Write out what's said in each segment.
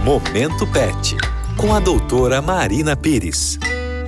Momento Pet, com a doutora Marina Pires.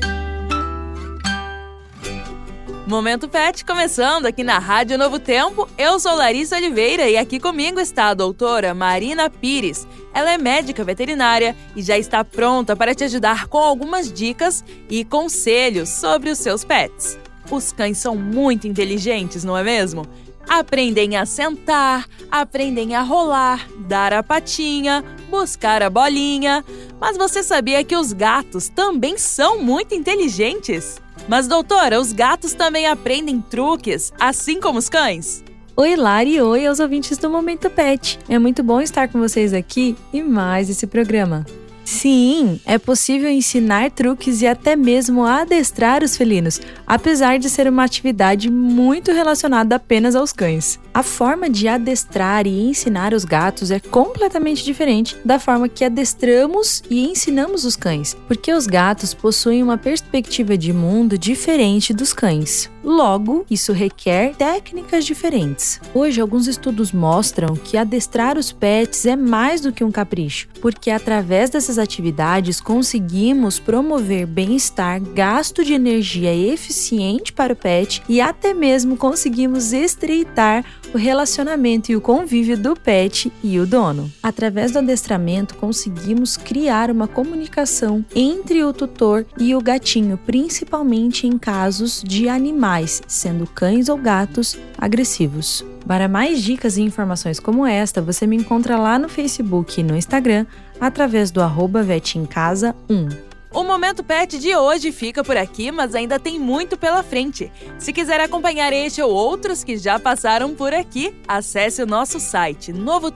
Momento Pet começando aqui na Rádio Novo Tempo. Eu sou Larissa Oliveira e aqui comigo está a doutora Marina Pires. Ela é médica veterinária e já está pronta para te ajudar com algumas dicas e conselhos sobre os seus pets. Os cães são muito inteligentes, não é mesmo? Aprendem a sentar, aprendem a rolar, dar a patinha, buscar a bolinha. Mas você sabia que os gatos também são muito inteligentes? Mas, doutora, os gatos também aprendem truques, assim como os cães? Oi, Lari, e oi aos ouvintes do Momento Pet. É muito bom estar com vocês aqui e mais esse programa. Sim, é possível ensinar truques e até mesmo adestrar os felinos, apesar de ser uma atividade muito relacionada apenas aos cães. A forma de adestrar e ensinar os gatos é completamente diferente da forma que adestramos e ensinamos os cães, porque os gatos possuem uma perspectiva de mundo diferente dos cães. Logo, isso requer técnicas diferentes. Hoje, alguns estudos mostram que adestrar os pets é mais do que um capricho, porque através dessas atividades conseguimos promover bem-estar, gasto de energia eficiente para o pet e até mesmo conseguimos estreitar o relacionamento e o convívio do pet e o dono. Através do adestramento, conseguimos criar uma comunicação entre o tutor e o gatinho, principalmente em casos de animais, sendo cães ou gatos agressivos. Para mais dicas e informações como esta, você me encontra lá no Facebook e no Instagram, através do @vetemcasa1. O Momento Pet de hoje fica por aqui, mas ainda tem muito pela frente. Se quiser acompanhar este ou outros que já passaram por aqui, acesse o nosso site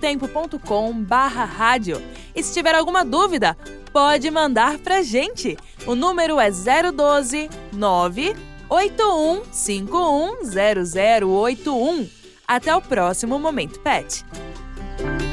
novotempo.com/rádio. E se tiver alguma dúvida, pode mandar pra gente. O número é 012 981510081. Até o próximo Momento Pet.